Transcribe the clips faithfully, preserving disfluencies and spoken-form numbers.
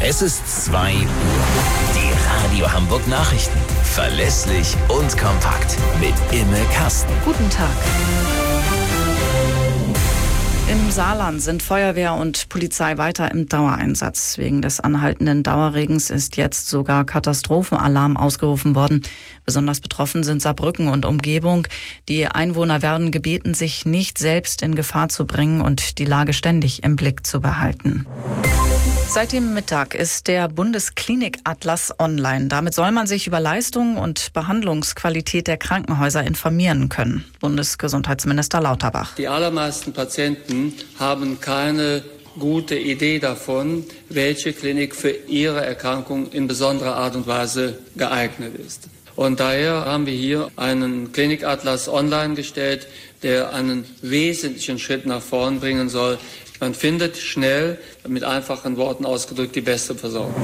Es ist zwei Uhr. Die Radio Hamburg Nachrichten. Verlässlich und kompakt mit Imme Kasten. Guten Tag. Im Saarland sind Feuerwehr und Polizei weiter im Dauereinsatz. Wegen des anhaltenden Dauerregens ist jetzt sogar Katastrophenalarm ausgerufen worden. Besonders betroffen sind Saarbrücken und Umgebung. Die Einwohner werden gebeten, sich nicht selbst in Gefahr zu bringen und die Lage ständig im Blick zu behalten. Seit dem Mittag ist der Bundesklinik-Atlas online. Damit soll man sich über Leistung und Behandlungsqualität der Krankenhäuser informieren können. Bundesgesundheitsminister Lauterbach. Die allermeisten Patienten haben keine gute Idee davon, welche Klinik für ihre Erkrankung in besonderer Art und Weise geeignet ist. Und daher haben wir hier einen Klinikatlas online gestellt, der einen wesentlichen Schritt nach vorn bringen soll. Man findet schnell, mit einfachen Worten ausgedrückt, die beste Versorgung.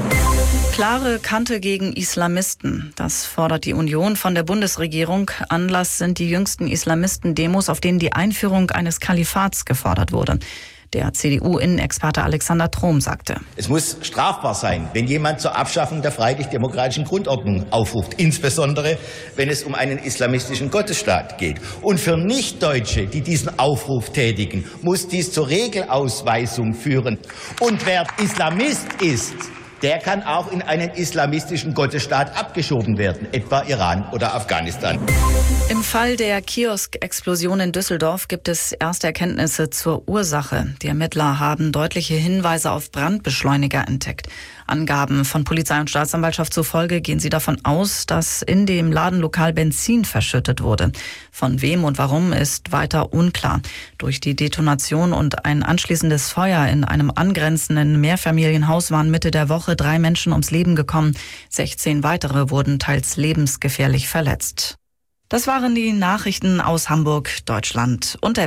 Klare Kante gegen Islamisten. Das fordert die Union von der Bundesregierung. Anlass sind die jüngsten Islamisten-Demos, auf denen die Einführung eines Kalifats gefordert wurde. Der C D U-Innenexperte Alexander Trom sagte: Es muss strafbar sein, wenn jemand zur Abschaffung der freiheitlich-demokratischen Grundordnung aufruft, insbesondere wenn es um einen islamistischen Gottesstaat geht. Und für Nichtdeutsche, die diesen Aufruf tätigen, muss dies zur Regelausweisung führen. Und wer Islamist ist, der kann auch in einen islamistischen Gottesstaat abgeschoben werden, etwa Iran oder Afghanistan. Im Fall der Kiosk-Explosion in Düsseldorf gibt es erste Erkenntnisse zur Ursache. Die Ermittler haben deutliche Hinweise auf Brandbeschleuniger entdeckt. Angaben von Polizei und Staatsanwaltschaft zufolge gehen sie davon aus, dass in dem Ladenlokal Benzin verschüttet wurde. Von wem und warum ist weiter unklar. Durch die Detonation und ein anschließendes Feuer in einem angrenzenden Mehrfamilienhaus waren Mitte der Woche drei Menschen ums Leben gekommen. sechzehn weitere wurden teils lebensgefährlich verletzt. Das waren die Nachrichten aus Hamburg, Deutschland und der